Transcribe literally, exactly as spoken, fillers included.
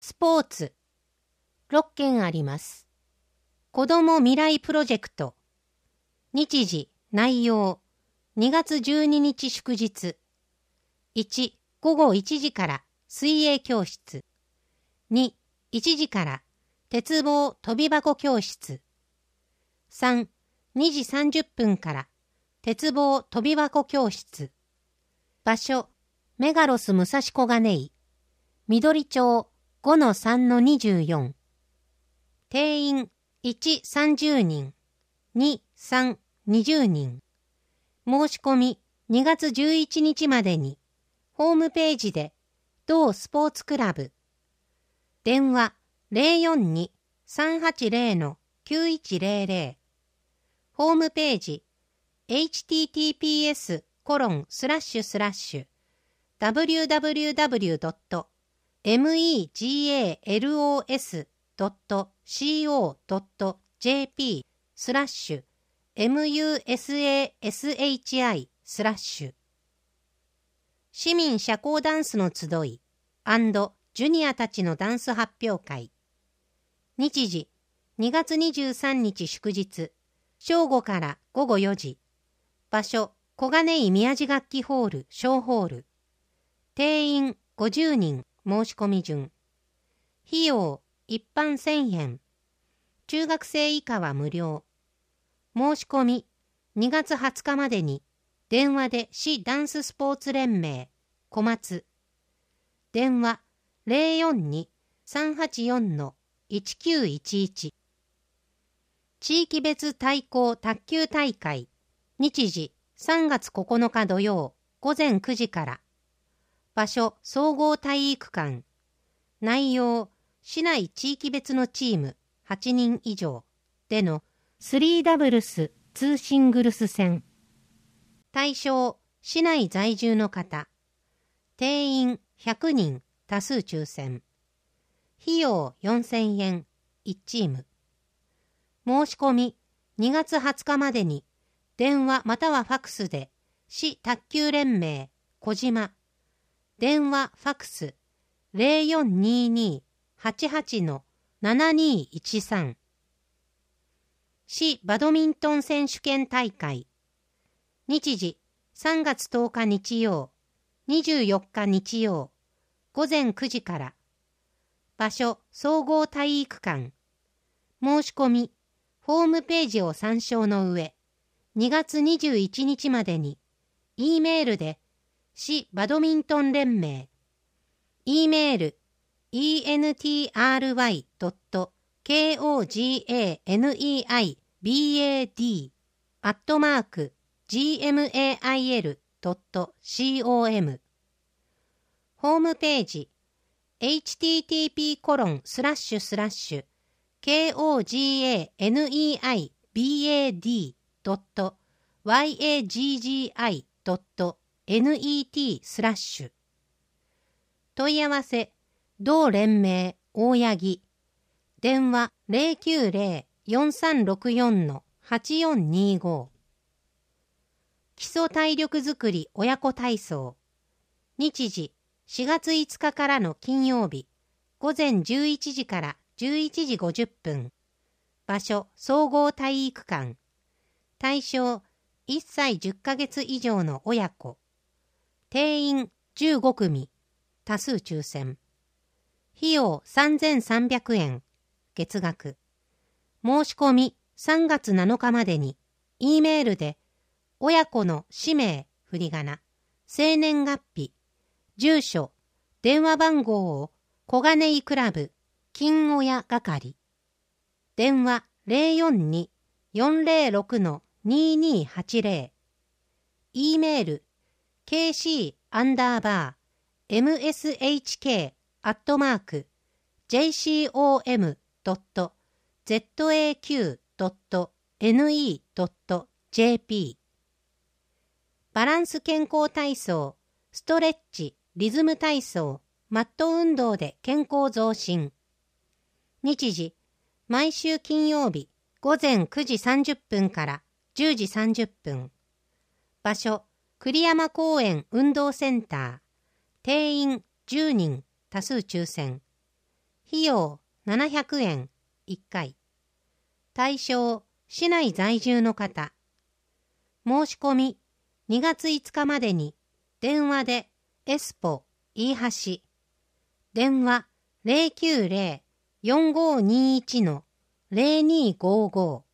スポーツろっけんあります。子ども未来プロジェクト。日時、内容。にがつじゅうににち祝日。いち、ごごいちじから水泳教室。に、いちじから鉄棒飛び箱教室。さん、にじさんじゅっぷんから鉄棒飛び箱教室。場所、メガロス武蔵小金井。緑町 ごのさんのにじゅうよん。定員いち、さんじゅうにん。に、さん、にじゅうにん。申し込みにがつじゅういちにちまでに、ホームページで、同スポーツクラブ。電話 ゼロよんに さんはちゼロ きゅういちゼロゼロ。ホームページ、エイチティーティーピーエスコロンスラッシュスラッシュダブリューダブリューダブリュードットメガロスドットシーオードットジェーピー スラッシュ ムサシスラッシュ市民社交ダンスの集い&ジュニアたちのダンス発表会。日時にがつにじゅうさんにち祝日正午からごごよじ。場所小金井宮地楽器ホール小ホール。定員ごじゅうにん申し込み順。費用一般せんえん。中学生以下は無料。申し込みにがつはつかまでに電話で市ダンススポーツ連盟小松。電話 ゼロよんに さんはちよん いちきゅういちいち。地域別対抗卓球大会。日時さんがつここのか土曜ごぜんくじから。場所総合体育館。内容市内地域別のチームはちにん以上でのスリーダブルスツーシングルス戦。対象市内在住の方。定員ひゃくにん多数抽選。費用よんせんえんいちチーム。申し込みにがつはつかまでに電話またはファクスで市卓球連盟小島。電話ファクス ゼロよんにーにー はちはち ななにーいちさん。市バドミントン選手権大会。日時さんがつとおか日曜にじゅうよっか日曜ごぜんくじから。場所総合体育館。申し込みホームページを参照の上にがつにじゅういちにちまでに E メールで市バドミントン連盟 E メール エントリー ドット コガネイ バド アットマーク ジーエムエーアイエル ドット コム ホームページ エイチティーティーピーコロンスラッシュスラッシュ コガネイ バド ドット ワット ネット スラッシュ問い合わせ同連盟大八木。電話 ゼロきゅうゼロ よんさんろくよん はちよんにーご。基礎体力づくり親子体操。日時しがついつかからの金曜日ごぜんじゅういちじからじゅういちじごじゅっぷん。場所総合体育館。対象いっさいじゅっかげつ以上の親子。定員じゅうごくみ多数抽選。費用さんぜんさんびゃくえん月額。申し込みさんがつなのかまでに E メールで親子の氏名振り仮名生年月日住所電話番号を小金井クラブ金親係。電話 ゼロよんに よんゼロろく にーにーはちゼロ。 E メール ケーシー アンダーバー エムエスエイチケー アットマーク ジェイシーオーエム ドット ゼットエーキュー ドット ネット ドット ジェーピー。 バランス健康体操ストレッチリズム体操マット運動で健康増進。日時毎週金曜日ごぜんくじさんじゅっぷんからじゅうじさんじゅっぷん。場所栗山公園運動センター。定員じゅうにん多数抽選。 費用ななひゃくえんいっかい。対象、市内在住の方。申し込み、にがついつかまでに、電話でエスポ飯橋。電話 ゼロきゅうゼロ よんごにいち ゼロにごご。